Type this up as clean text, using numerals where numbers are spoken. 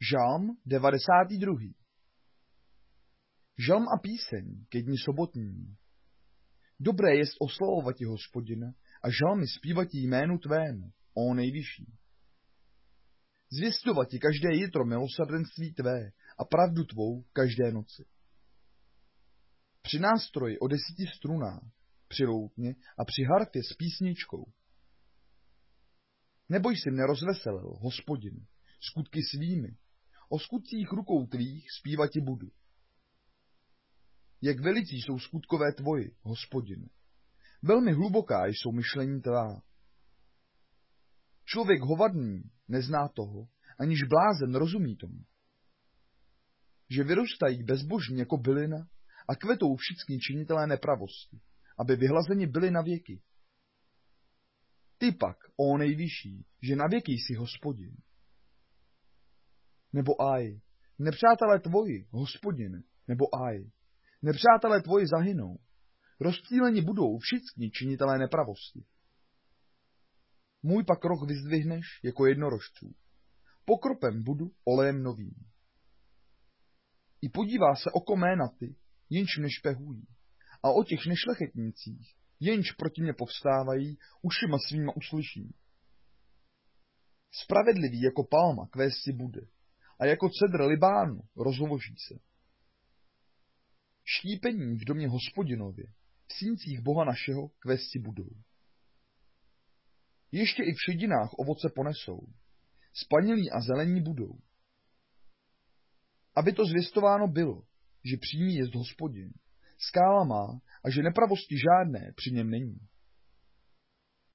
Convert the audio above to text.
Žalm 92. Žalm a píseň ke dni sobotní. Dobré jest oslavovati Hospodina a žalmy zpívati jménu tvému, ó nejvyšší. Zvěstovati každé jitro milosrdenství tvé a pravdu tvou každé noci. Při nástroji o 10 strunách, při loutně a při harfě s písničkou. Nebož jsi mne rozveselil, Hospodin, skutky svými, o skutcích rukou tvých zpívati budu. Jak velicí jsou skutkové tvoji, Hospodine, velmi hluboká jsou myšlení tvá. Člověk hovadný nezná toho, aniž blázen rozumí tomu. Že vyrůstají bezbožní jako bylina a kvetou všichni činitelé nepravosti, aby vyhlazeni byli na věky. Ty pak, ó nejvyšší, že na věky jsi Hospodin. Nebo aj, nepřátelé tvoji, Hospodine, nebo aj, nepřátelé tvoji zahynou, rozptýleni budou všichni činitelé nepravosti. Můj pak roh vyzdvihneš jako jednorožců, pokropem budu olejem novým. I podívá se oko mé na ty, jenž mne špehují, a o těch nešlechetnících, jenž proti mně povstávají, ušima svýma uslyším. Spravedlivý jako palma kvésti bude, a jako cedr Libánu rozloží se. Štípení v domě Hospodinově, v síncích Boha našeho kvésti budou. Ještě i v šedinách ovoce ponesou, spanilí a zelení budou. Aby to zvěstováno bylo, že přímý jest Hospodin, skála má a že nepravosti žádné při něm není.